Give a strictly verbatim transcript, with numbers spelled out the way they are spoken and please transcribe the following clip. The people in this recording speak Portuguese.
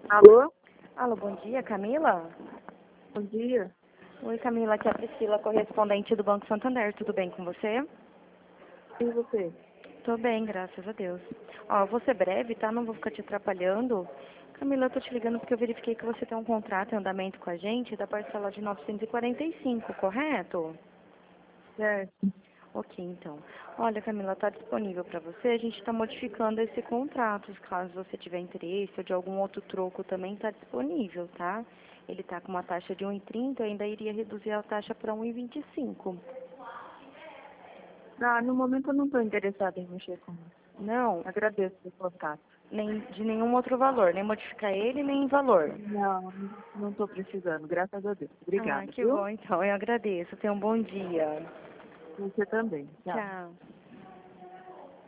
Alô? Alô, bom dia, Camila? Bom dia. Oi, Camila, aqui é a Priscila, correspondente do Banco Santander. Tudo bem com você? E você? Tô bem, graças a Deus. Ó, vou ser breve, tá? Não vou ficar te atrapalhando. Camila, eu tô te ligando porque eu verifiquei que você tem um contrato em andamento com a gente da parcela de novecentos e quarenta e cinco, correto? Certo. Ok, então. Olha, Camila, está disponível para você. A gente está modificando esse contrato. Caso você tiver interesse ou de algum outro troco também está disponível, tá? Ele está com uma taxa de um e trinta, eu ainda iria reduzir a taxa para um e vinte e cinco. Ah, no momento eu não estou interessada em mexer com isso. Não, Agradeço o contato. nem de nenhum outro valor, nem modificar ele, nem em valor. Não, não estou precisando, graças a Deus. Ah, Obrigada, que viu? bom, então. Eu agradeço. Tenha um bom dia. Você também. Tchau. Tchau.